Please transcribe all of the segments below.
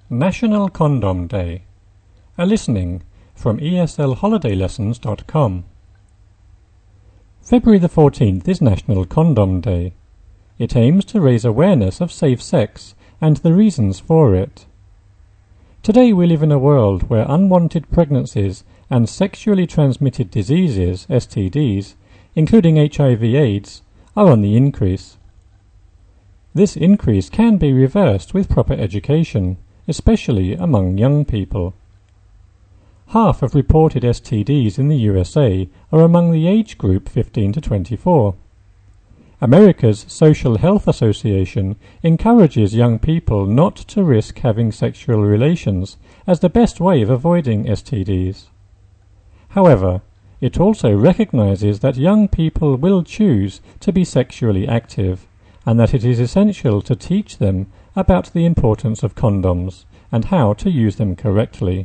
National Condom Day. A listening from eslholidaylessons.com. February the 14th is National Condom Day. It aims to raise awareness of safe sex and the reasons for it. Today we live in a world where unwanted pregnancies and sexually transmitted diseases, STDs, including HIV/AIDS, are on the increase. This increase can be reversed with proper education, especially among young people. Half of reported STDs in the USA are among the age group 15 to 24. America's Social Health Association encourages young people not to risk having sexual relations as the best way of avoiding STDs. However, it also recognizes that young people will choose to be sexually active, and that it is essential to teach them about the importance of condoms and how to use them correctly.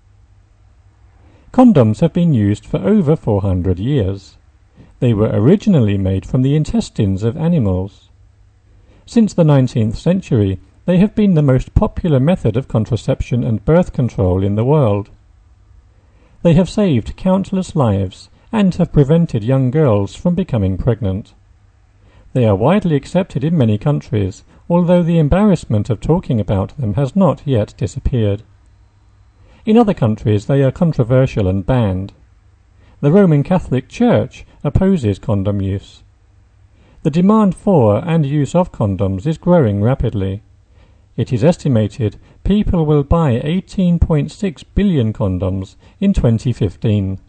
Condoms have been used for over 400 years. They were originally made from the intestines of animals. Since the 19th century, they have been the most popular method of contraception and birth control in the world. They have saved countless lives and have prevented young girls from becoming pregnant. They are widely accepted in many countries, although the embarrassment of talking about them has not yet disappeared. In other countries they are controversial and banned. The Roman Catholic Church opposes condom use. The demand for and use of condoms is growing rapidly. It is estimated people will buy 18.6 billion condoms in 2015.